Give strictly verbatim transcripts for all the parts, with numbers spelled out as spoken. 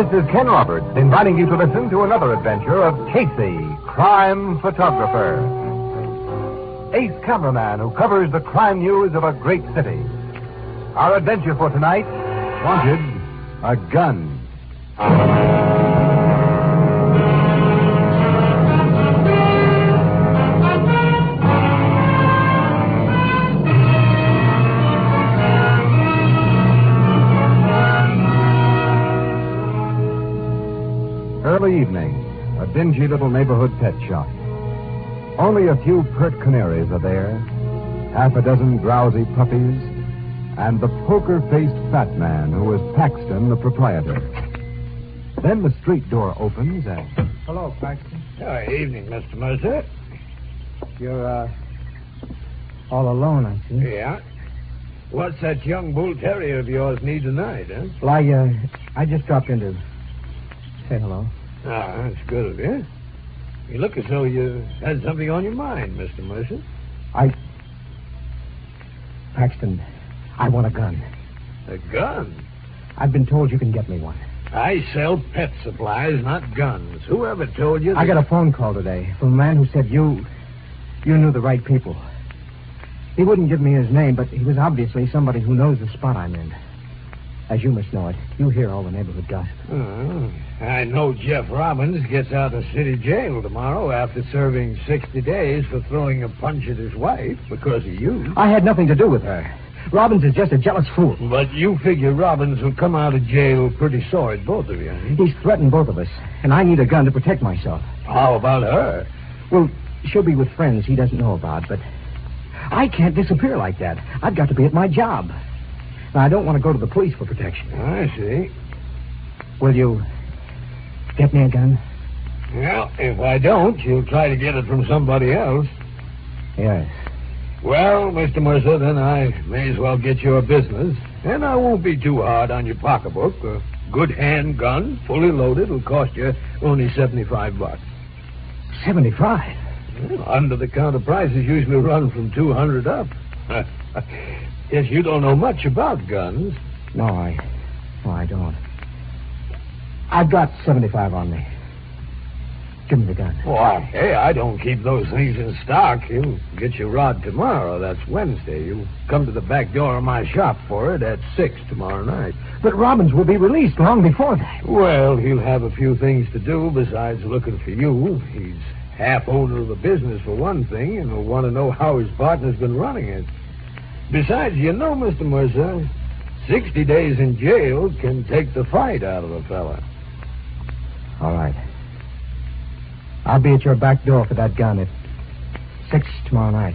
is Ken Roberts, inviting you to listen to another adventure of Casey, crime photographer. Ace cameraman who covers the crime news of a great city. Our adventure for tonight, wanted, a gun. Early evening, a dingy little neighborhood pet shop. Only a few pert canaries are there, half a dozen drowsy puppies, and the poker-faced fat man who is Paxton, the proprietor. Then the street door opens and... Hello, Paxton. Oh, evening, Mister Mercer. You're, uh, all alone, I see. Yeah? What's that young bull terrier of yours need tonight, huh? Well, I, uh, I just dropped in to say hello. Ah, that's good of you. You look as though you had something on your mind, Mister Mercer. I... Paxton, I want a gun. A gun? I've been told you can get me one. I sell pet supplies, not guns. Whoever told you that... I got a phone call today from a man who said you... you knew the right people. He wouldn't give me his name, but he was obviously somebody who knows the spot I'm in. As you must know it, you hear all the neighborhood gossip. Oh, I know Jeff Robbins gets out of city jail tomorrow after serving sixty days for throwing a punch at his wife because of you. I had nothing to do with her. Robbins is just a jealous fool. But you figure Robbins will come out of jail pretty sore at both of you, eh? He's threatened both of us, and I need a gun to protect myself. How about her? Well, she'll be with friends he doesn't know about, but I can't disappear like that. I've got to be at my job. Now, I don't want to go to the police for protection. I see. Will you get me a gun? Well, if I don't, you'll try to get it from somebody else. Yes. Well, Mister Mercer, then I may as well get your business. And I won't be too hard on your pocketbook. A good handgun, fully loaded, will cost you only seventy-five bucks. seventy-five? Well, under-the-counter prices usually run from two hundred up. Yes, you don't know much about guns. No, I... No, I don't. I've got seventy-five on me. Give me the gun. Why, hey, I don't keep those things in stock. You'll get your rod tomorrow. That's Wednesday. You'll come to the back door of my shop for it at six tomorrow night. But Robbins will be released long before that. Well, he'll have a few things to do besides looking for you. He's half owner of the business, for one thing, and will want to know how his partner's been running it. Besides, you know, Mister Mercer, sixty days in jail can take the fight out of a fella. All right. I'll be at your back door for that gun at six tomorrow night.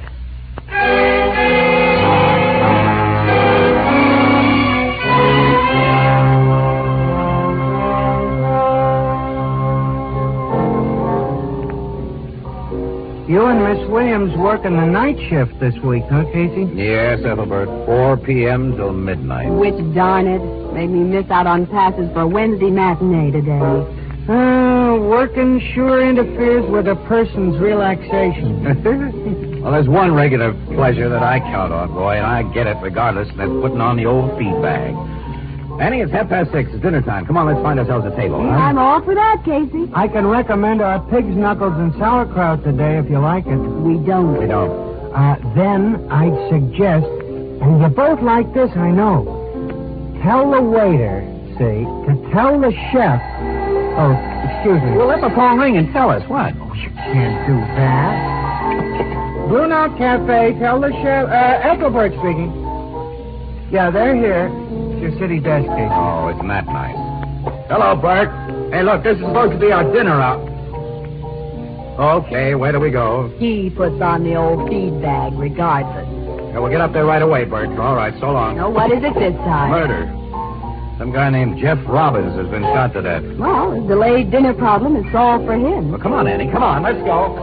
You and Miss Williams working the night shift this week, huh, Casey? Yes, Ethelbert. four p.m. till midnight. Which, darn it, made me miss out on passes for Wednesday matinee today. Uh, working sure interferes with a person's relaxation. Well, there's one regular pleasure that I count on, boy, and I get it regardless, and that's putting on the old feed bag. Annie, it's half past six. It's dinner time. Come on, let's find ourselves a table. Huh? I'm all for that, Casey. I can recommend our pig's knuckles and sauerkraut today if you like it. We don't. We don't. Uh, then I'd suggest, and you both like this, I know, tell the waiter, see, to tell the chef. Oh, excuse me. Well, let the phone ring and tell us. What? Oh, you can't do that. Blue Note Cafe, tell the chef. Uh, Ethelbert speaking. Yeah, they're here. It's your city desk, Casey. Oh, isn't that nice? Hello, Bert. Hey, look, this is supposed to be our dinner out. Okay, where do we go? He puts on the old feed bag regardless. Yeah, we'll get up there right away, Bert. All right, so long. Now, what is it this time? Murder. Some guy named Jeff Robbins has been shot to death. Well, a delayed dinner problem is solved for him. Well, come on, Annie. Come on, let's go.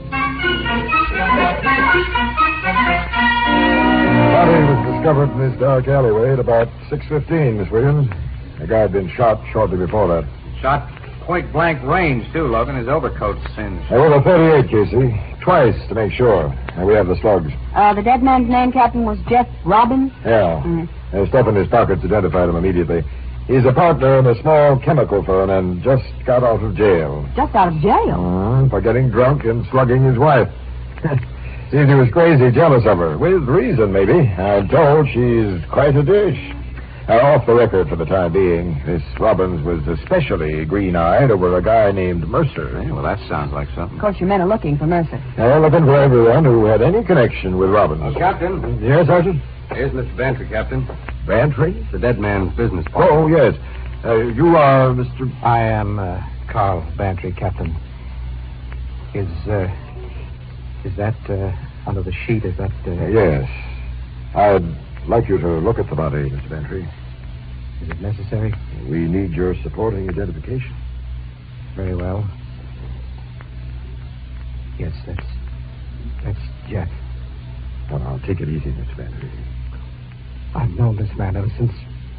Body was discovered in this dark alleyway at about six fifteen, Miss Williams. The guy had been shot shortly before that. Shot point blank range, too, Logan. His overcoat's singed. I rolled a thirty-eight, Casey. Twice to make sure. And we have the slugs. Uh, the dead man's name, Captain, was Jeff Robbins? Yeah. Mm-hmm. The stuff in his pockets identified him immediately. He's a partner in a small chemical firm and just got out of jail. Just out of jail? Uh, for getting drunk and slugging his wife. Seems he was crazy jealous of her. With reason, maybe. I'm told she's quite a dish. Now, off the record for the time being, Miss Robbins was especially green-eyed over a guy named Mercer. Hey, well, that sounds like something. Of course, your men are looking for Mercer. They're looking for everyone who had any connection with Robbins. Oh, Captain. Yes, Sergeant? Here's Mister Bantry, Captain. Bantry? The dead man's business partner. Oh, yes. Uh, you are Mister I am uh, Carl Bantry, Captain. Is, uh, is that, uh, under the sheet, is that, uh... Yes. I'd like you to look at the body, Mister Bantry. Is it necessary? We need your supporting identification. Very well. Yes, that's, that's Jeff. Well, now, take it easy, Mister Bantry. I've known this man ever since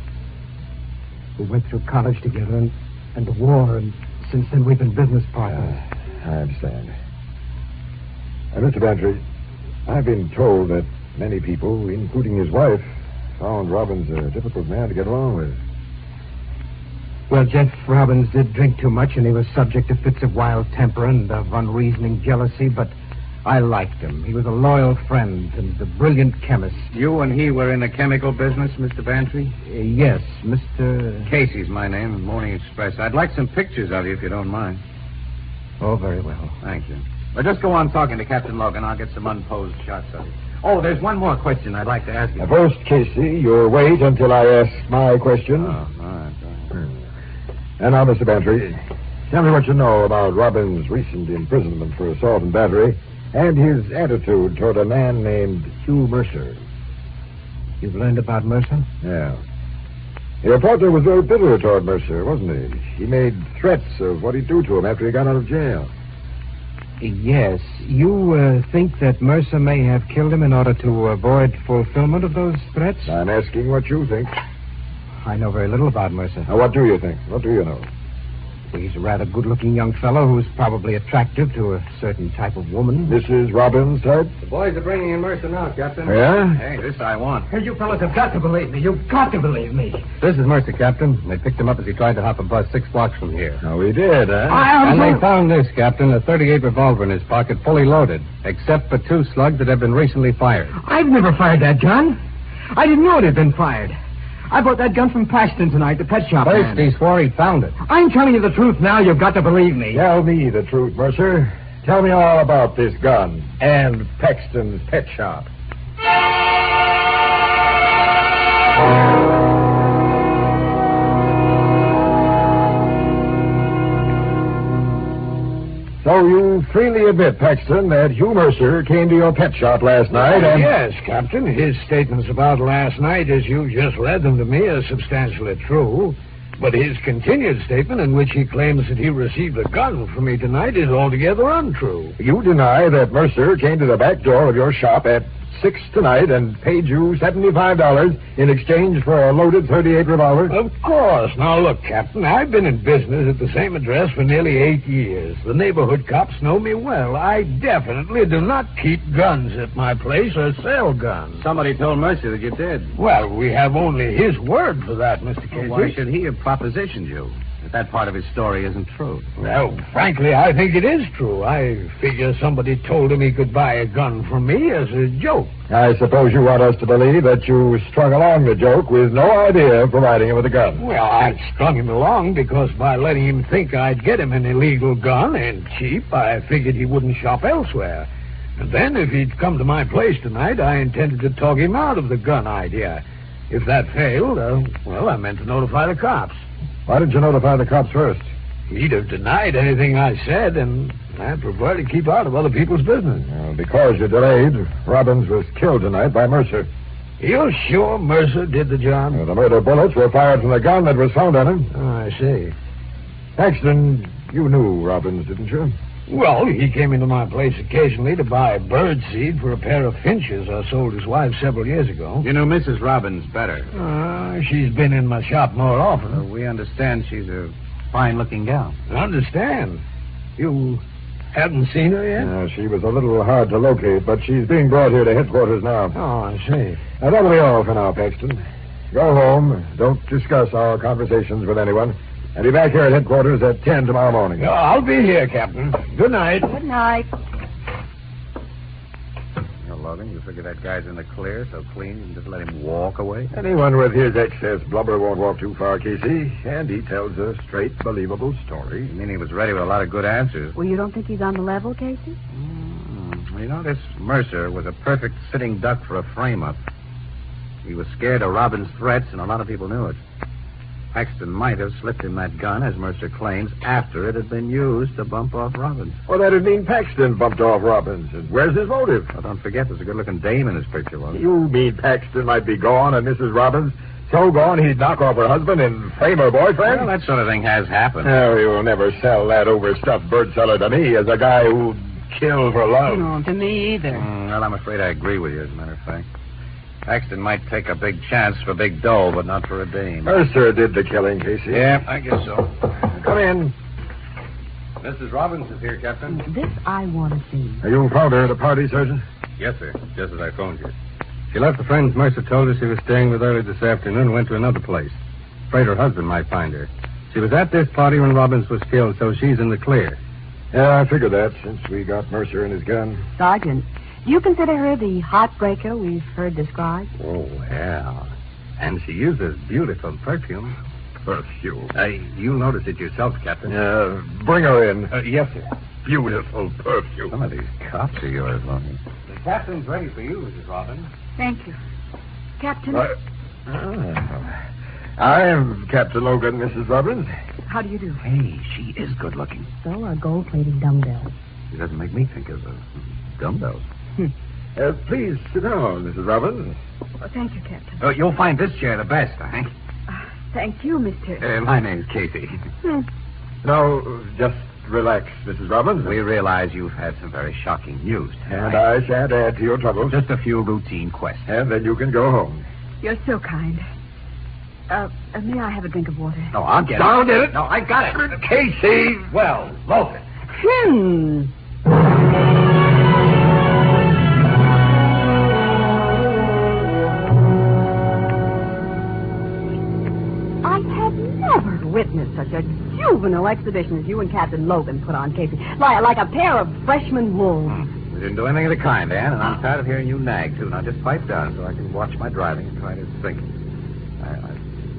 we went through college together and, and the war, and since then we've been business partners. Uh, I understand. Uh, Mister Bantry, I've been told that many people, including his wife, found Robbins a difficult man to get along with. Well, Jeff Robbins did drink too much, and he was subject to fits of wild temper and of unreasoning jealousy, but I liked him. He was a loyal friend and a brilliant chemist. You and he were in the chemical business, Mister Bantry? Uh, yes, Mister Casey's my name, Morning Express. I'd like some pictures of you, if you don't mind. Oh, very well. Thank you. But just go on talking to Captain Logan. I'll get some unposed shots of you. Oh, there's one more question I'd like to ask you. Now, first, Casey, you'll wait until I ask my question. Oh, all right, all right. Hmm. And now, Mister Bantry, tell me what you know about Robbins' recent imprisonment for assault and battery and his attitude toward a man named Hugh Mercer. You've learned about Mercer? Yeah. Your partner was very bitter toward Mercer, wasn't he? He made threats of what he'd do to him after he got out of jail. Yes. You uh, think that Mercer may have killed him in order to avoid fulfillment of those threats? I'm asking what you think. I know very little about Mercer. Now, what do you think? What do you know? He's a rather good-looking young fellow who's probably attractive to a certain type of woman. Missus Robbins type? The boys are bringing in Mercer now, Captain. Yeah? Hey, this I want. Hey, you fellas have got to believe me. You've got to believe me. This is Mercer, Captain. They picked him up as he tried to hop a bus six blocks from here. Oh, we did, huh? I And they found this, Captain, a thirty-eight revolver in his pocket, fully loaded, except for two slugs that have been recently fired. I've never fired that gun. I didn't know it had been fired. I bought that gun from Paxton tonight, the pet shop First, man. he swore he found it. I'm telling you the truth now. You've got to believe me. Tell me the truth, Mercer. Tell me all about this gun and Paxton's pet shop. So you freely admit, Paxton, that Hugh Mercer came to your pet shop last night and... Yes, Captain. His statements about last night, as you just read them to me, are substantially true. But his continued statement in which he claims that he received a gun from me tonight is altogether untrue. You deny that Mercer came to the back door of your shop at six tonight and paid you seventy-five dollars in exchange for a loaded thirty-eight revolver? Of course. Now, look, Captain, I've been in business at the same address for nearly eight years. The neighborhood cops know me well. I definitely do not keep guns at my place or sell guns. Somebody told Mercer that you did. Well, we have only his word for that, Mister Casey. Well, why should he have propositioned you? If that part of his story isn't true. Well, frankly, I think it is true. I figure somebody told him he could buy a gun from me as a joke. I suppose you want us to believe that you strung along the joke with no idea of providing him with a gun. Well, I strung him along because by letting him think I'd get him an illegal gun and cheap, I figured he wouldn't shop elsewhere. And then if he'd come to my place tonight, I intended to talk him out of the gun idea. If that failed, uh, well, I meant to notify the cops. Why didn't you notify the cops first? He'd have denied anything I said, and I prefer to keep out of other people's business. Well, because you delayed, Robbins was killed tonight by Mercer. You sure Mercer did the job? Well, the murder bullets were fired from the gun that was found on him. Oh, I see. Paxton, you knew Robbins, didn't you? Well, he came into my place occasionally to buy bird seed for a pair of finches I sold his wife several years ago. You know Missus Robbins better. Uh, she's been in my shop more often. Uh, we understand she's a fine-looking gal. I understand. You haven't seen her yet? Uh, she was a little hard to locate, but she's being brought here to headquarters now. Oh, I see. Now, that'll be all for now, Paxton. Go home. Don't discuss our conversations with anyone. And be back here at headquarters at ten tomorrow morning. Oh, I'll be here, Captain. Good night. Good night. You know, Logan, you figure that guy's in the clear, so clean you can just let him walk away? Anyone with his excess blubber won't walk too far, Casey. And he tells a straight, believable story. I mean, he was ready with a lot of good answers. Well, you don't think he's on the level, Casey? Mm, well, you know, this Mercer was a perfect sitting duck for a frame-up. He was scared of Robbins' threats, and a lot of people knew it. Paxton might have slipped him that gun, as Mercer claims, after it had been used to bump off Robbins. Well, that'd mean Paxton bumped off Robbins. And where's his motive? Well, don't forget, there's a good-looking dame in his picture, Logan. You mean Paxton might be gone and Missus Robbins so gone he'd knock off her husband and frame her boyfriend? Well, that sort of thing has happened. Oh, you'll never sell that overstuffed bird seller to me as a guy who'd kill for love. No, to me either. Mm, well, I'm afraid I agree with you, as a matter of fact. Paxton might take a big chance for big dough, but not for a dame. Mercer did the killing, Casey. Yeah, I guess so. Come in. Missus Robbins is here, Captain. This I want to see. You found her at a party, Sergeant? Yes, sir. Just as I phoned you. She left the friends Mercer told her she was staying with early this afternoon and went to another place. Afraid her husband might find her. She was at this party when Robbins was killed, so she's in the clear. Yeah, I figured that since we got Mercer and his gun. Sergeant, do you consider her the heartbreaker we've heard described? Oh, yeah. And she uses beautiful perfume. Perfume. Uh, you'll notice it yourself, Captain. Uh, bring her in. Uh, yes, sir. Beautiful perfume. Some of these cops are yours, Logan. The captain's ready for you, Missus Robbins. Thank you. Captain, Uh, ah. I'm Captain Logan, Missus Robbins. how do you do? Hey, she is good looking. So are gold-plated dumbbells. She doesn't make me think of uh, dumbbells. Uh, please sit down, Missus Robbins. Oh, thank you, Captain. Uh, you'll find this chair the best, I think. Uh, thank you, Mister Uh, my name's Casey. Hmm. Now, just relax, Missus Robbins. We realize you've had some very shocking news And tonight. I shan't add to your troubles. Just a few routine questions. And then you can go home. You're so kind. Uh, uh, may I have a drink of water? No, I'll get I'll it. get it. No, I got it. Casey! Well, Logan. Hmm. I have never witnessed such a juvenile exhibition as you and Captain Logan put on, Casey. Like, like a pair of freshman wolves. We didn't do anything of the kind, Ann, and I'm tired of hearing you nag, too. Now, just pipe down so I can watch my driving and try to think. I, I...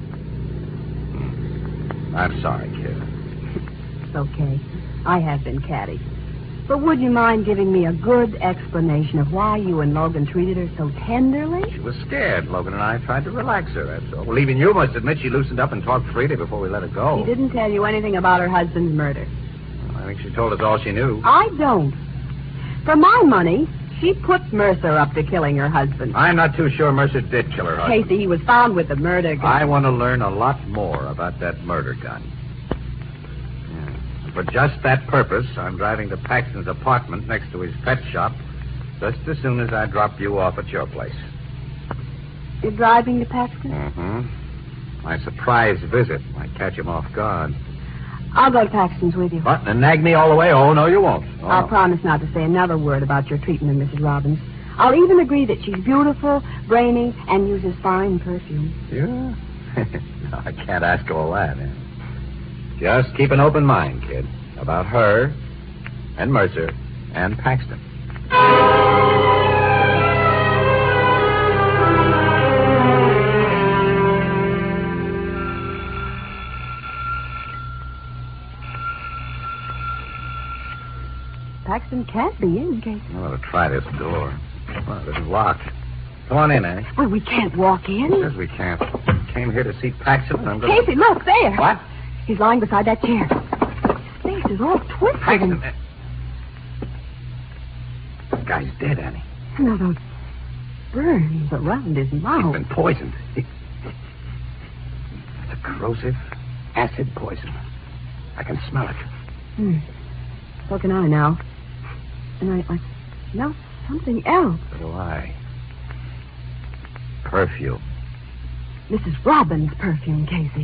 Hmm. I'm sorry, kid. It's okay. I have been catty. But would you mind giving me a good explanation of why you and Logan treated her so tenderly? She was scared. Logan and I tried to relax her, that's all. Well, even you must admit she loosened up and talked freely before we let her go. She didn't tell you anything about her husband's murder. Well, I think she told us all she knew. I don't. For my money, she put Mercer up to killing her husband. I'm not too sure Mercer did kill her husband. Casey, he was found with the murder gun. I want to learn a lot more about that murder gun. Yeah. For just that purpose, I'm driving to Paxton's apartment next to his pet shop just as soon as I drop you off at your place. You're driving to Paxton? Mm-hmm. My surprise visit might catch him off guard. I'll go to Paxton's with you. What? And nag me all the way? Oh, no, you won't. Oh, I'll no. promise not to say another word about your treatment of Missus Robbins. I'll even agree that she's beautiful, brainy, and uses fine perfume. Yeah? No, I can't ask all that. Eh? Just keep an open mind, kid, about her and Mercer and Paxton. Paxton can't be in, Casey. I'm going to try this door. Well, it is locked. Come on in, Annie. Well, we can't walk in. Says we can't. Came here to see Paxton, and I'm going to... Casey, look, there. What? He's lying beside that chair. His face is all twisted. Paxton. And... eh. This guy's dead, Annie. No, those burns around his He's mouth. been poisoned. He... It's a corrosive acid poison. I can smell it. Hmm. So can I now. And I, I smell something else. So do I. Perfume. Missus Robbins' perfume, Casey.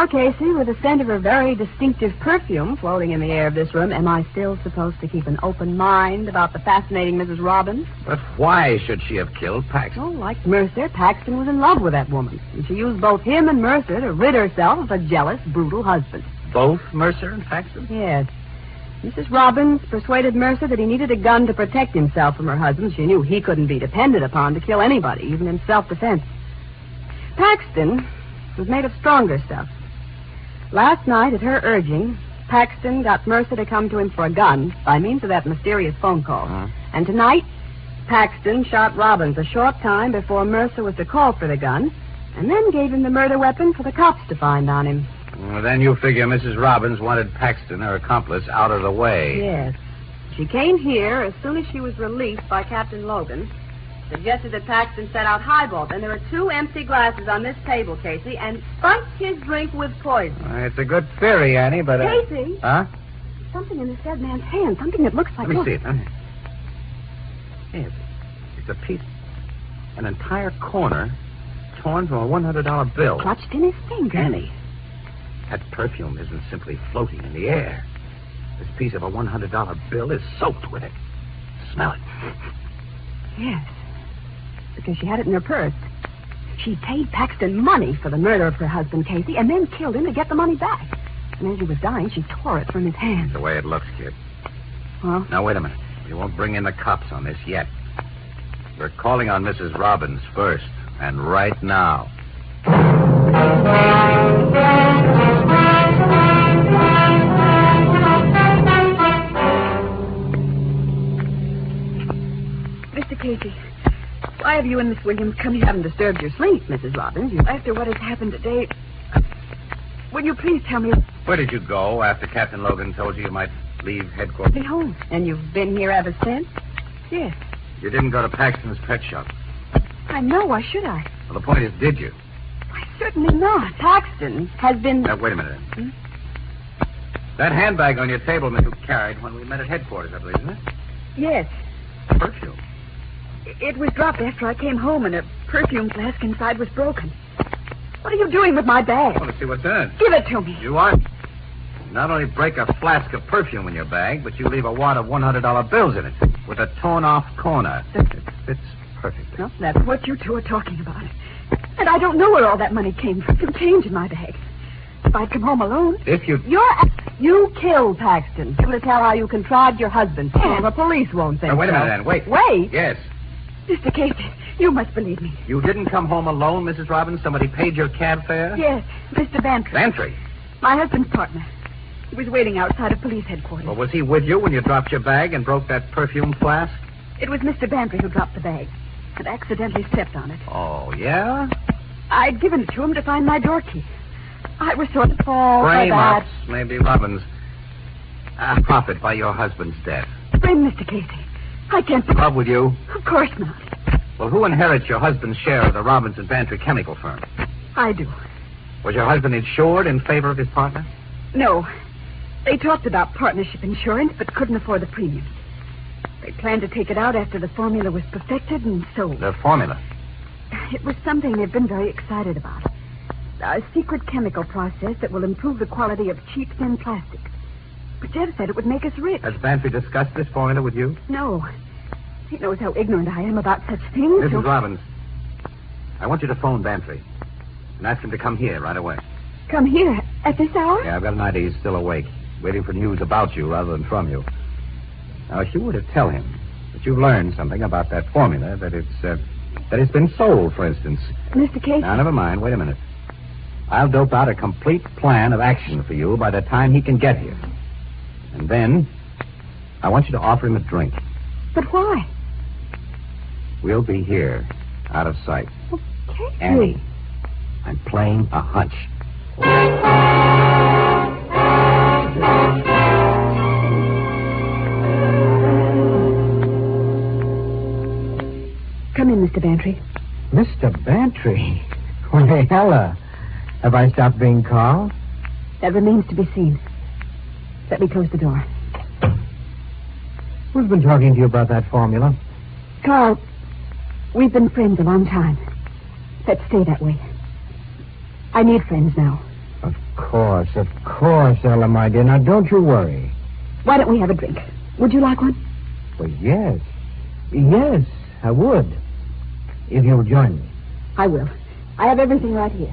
Now, Casey, with the scent of her very distinctive perfume floating in the air of this room, am I still supposed to keep an open mind about the fascinating Missus Robbins? But why should she have killed Paxton? Oh, like Mercer, Paxton was in love with that woman. And she used both him and Mercer to rid herself of a jealous, brutal husband. Both Mercer and Paxton? Yes. Missus Robbins persuaded Mercer that he needed a gun to protect himself from her husband. She knew he couldn't be depended upon to kill anybody, even in self-defense. Paxton was made of stronger stuff. Last night, at her urging, Paxton got Mercer to come to him for a gun by means of that mysterious phone call. Uh-huh. And tonight, Paxton shot Robbins a short time before Mercer was to call for the gun, and then gave him the murder weapon for the cops to find on him. Well, then you figure Missus Robbins wanted Paxton, her accomplice, out of the way. Yes. She came here as soon as she was released by Captain Logan. Suggested that Paxton set out highball. Then there are two empty glasses on this table, Casey, and spiked his drink with poison. Uh, it's a good theory, Annie, but... Uh... Casey? Huh? Something in this dead man's hand. Something that looks like... Let me look. see it. Huh? Yes. It's a piece... An entire corner torn from a one hundred dollar bill. Clutched in his finger. Annie, that perfume isn't simply floating in the air. This piece of a one hundred dollar bill is soaked with it. Smell it. Yes. Because she had it in her purse. She paid Paxton money for the murder of her husband, Casey, and then killed him to get the money back. And as he was dying, she tore it from his hand. That's the way it looks, kid. Well? Now, wait a minute. We won't bring in the cops on this yet. We're calling on Missus Robbins first, and right now. Mister Casey, why have you and Miss Williams come here? You haven't disturbed your sleep, Missus Robbins. You... After what has happened today, will you please tell me... Where did you go after Captain Logan told you you might leave headquarters? Be home. And you've been here ever since? Yes. You didn't go to Paxton's pet shop. I know. Why should I? Well, the point is, did you? Why, certainly not. Paxton has been... Now, wait a minute. Hmm? That handbag on your table Miss you carried when we met at headquarters, I believe, isn't it? Yes. Perfume. It was dropped after I came home, and a perfume flask inside was broken. What are you doing with my bag? I want to see what's in it. Give it to me. You what? You not only break a flask of perfume in your bag, but you leave a wad of one hundred dollar bills in it with a torn-off corner. It fits perfectly. No, that's what you two are talking about. And I don't know where all that money came from. Some change in my bag. If I'd come home alone... If you... You're... You killed Paxton. You to tell how you contrived your husband. Oh, the police won't think Now, wait a so. minute, then. Wait. Wait? Yes. Mister Casey, you must believe me. You didn't come home alone, Missus Robbins? Somebody paid your cab fare? Yes, Mister Bantry. Bantry? My husband's partner. He was waiting outside of police headquarters. Well, was he with you when you dropped your bag and broke that perfume flask? It was Mister Bantry who dropped the bag and accidentally stepped on it. Oh, yeah? I'd given it to him to find my door key. I was sort of fall for Frame that. ups, maybe Robbins. Uh, profit by your husband's death. Frame, Mister Casey. I can't... In love with you? Of course not. Well, who inherits your husband's share of the Robbins and Bantry chemical firm? I do. Was your husband insured in favor of his partner? No. They talked about partnership insurance, but couldn't afford the premiums. They planned to take it out after the formula was perfected and sold. The formula? It was something they've been very excited about. A secret chemical process that will improve the quality of cheap thin plastics. But Jeff said it would make us rich. Has Bantry discussed this formula with you? No. He knows how ignorant I am about such things. Missus So... Robbins, I want you to phone Bantry and ask him to come here right away. Come here at this hour? Yeah, I've got an idea he's still awake, waiting for news about you rather than from you. Now, if you were to tell him that you've learned something about that formula, that it's uh, that it's been sold, for instance. Mister Casey? Now, never mind. Wait a minute. I'll dope out a complete plan of action for you by the time he can get here. And then, I want you to offer him a drink. But why? We'll be here, out of sight. Oh, Casey. Annie, I'm playing a hunch. Come in, Mister Bantry. Mister Bantry? Why, Ella. Have I stopped being Carl? That remains to be seen. Let me close the door. Who's been talking to you about that formula? Carl, we've been friends a long time. Let's stay that way. I need friends now. Of course, of course, Ella, my dear. Now, don't you worry. Why don't we have a drink? Would you like one? Well, yes. Yes, I would. If you'll join me. I will. I have everything right here.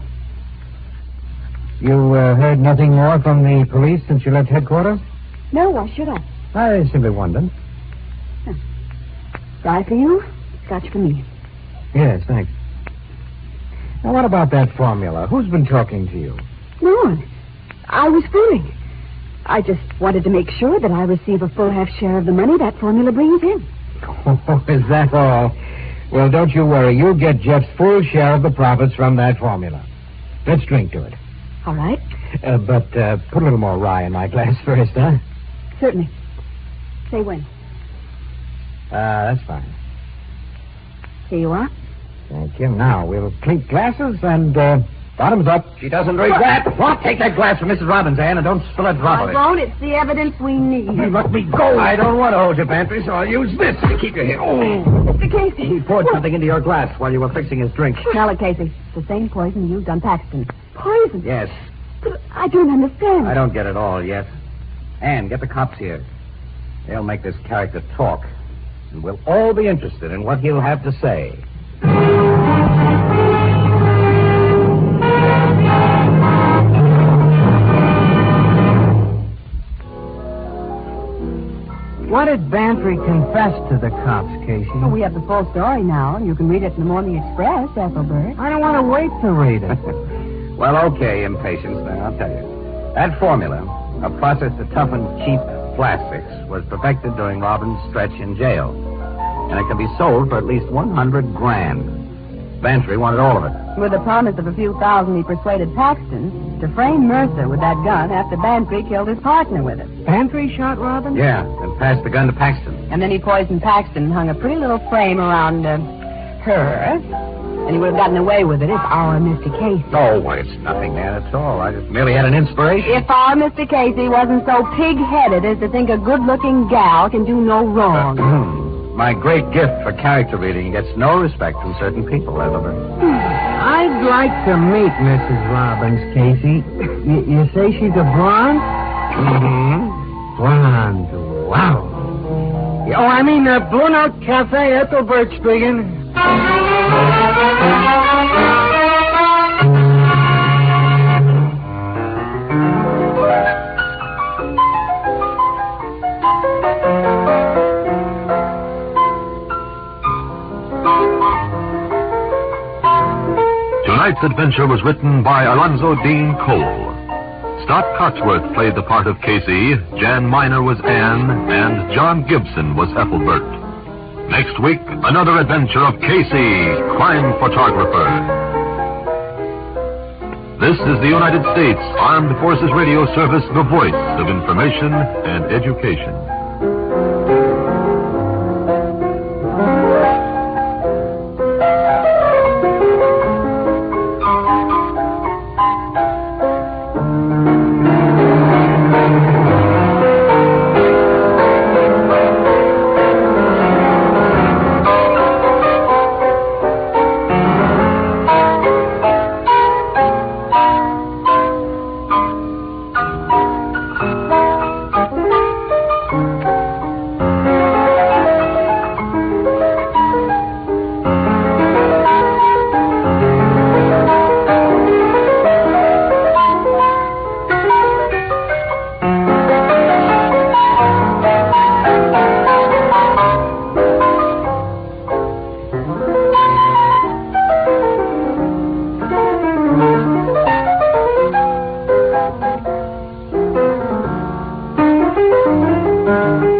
You uh, heard nothing more from the police since you left headquarters? No, why should I? I simply wondered. Huh. Rye for you, scotch for me. Yes, thanks. Now, what about that formula? Who's been talking to you? No one. I was fooling. I just wanted to make sure that I receive a full half share of the money that formula brings in. Oh, is that all? Well, don't you worry. You'll get Jeff's full share of the profits from that formula. Let's drink to it. All right. Uh, but uh, put a little more rye in my glass first, huh? Certainly. Say when. Uh, that's fine. Here you are. Thank you. Now, we'll clink glasses and, uh, bottoms up. She doesn't drink that. What? Take that glass from Missus Robbins, Ann, and don't spill a drop I of it. won't. It's the evidence we need. Let me go. I don't want to hold your pantry, so I'll use this to keep you here. Oh. Mister Casey. He poured something into your glass while you were fixing his drink. Smell it, Casey. It's the same poison used on Paxton. Poison? Yes. But I don't understand. I don't get it all yet. Ann, get the cops here. They'll make this character talk. And we'll all be interested in what he'll have to say. What did Bantry confess to the cops, Casey? Well, we have the full story now, and you can read it in the Morning Express, Ethelbert. I don't want to wait to read it. Well, okay, impatience. Now, I'll tell you. That formula, a process to toughen cheap plastics, was perfected during Robbins' stretch in jail. And it can be sold for at least one hundred grand. Bantry wanted all of it. With the promise of a few thousand, he persuaded Paxton to frame Mercer with that gun after Bantry killed his partner with it. Bantry shot Robin? Yeah, and passed the gun to Paxton. And then he poisoned Paxton and hung a pretty little frame around uh, her. And he would have gotten away with it if our Mister Casey... Oh, well, it's nothing, man, at all. I just merely had an inspiration. If our Mister Casey wasn't so pig-headed as to think a good-looking gal can do no wrong. My great gift for character reading gets no respect from certain people, Ethelbert. I'd like to meet Missus Robbins, Casey. You, you say she's a blonde? Mm-hmm. Blonde. Wow. Oh, I mean, uh, Blue Note Cafe, Ethelbert speaking. Tonight's adventure was written by Alonzo Dean Cole. Scott Cotsworth played the part of Casey, Jan Miner was Anne, and John Gibson was Ethelbert. Next week, another adventure of Casey, crime photographer. This is the United States Armed Forces Radio Service, the voice of information and education. Thank you.